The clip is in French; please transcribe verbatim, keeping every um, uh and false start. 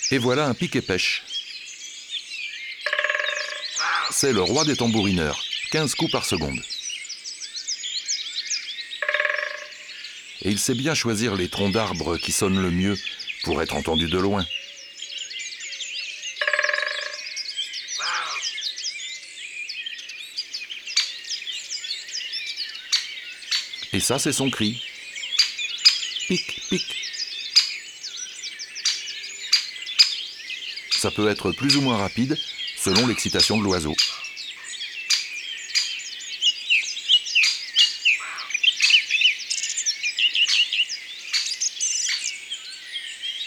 Et voilà un pic-et-pêche. C'est le roi des tambourineurs, quinze coups par seconde. Et il sait bien choisir les troncs d'arbres qui sonnent le mieux pour être entendu de loin. Et ça, c'est son cri. Pic, pic. Ça peut être plus ou moins rapide selon l'excitation de l'oiseau.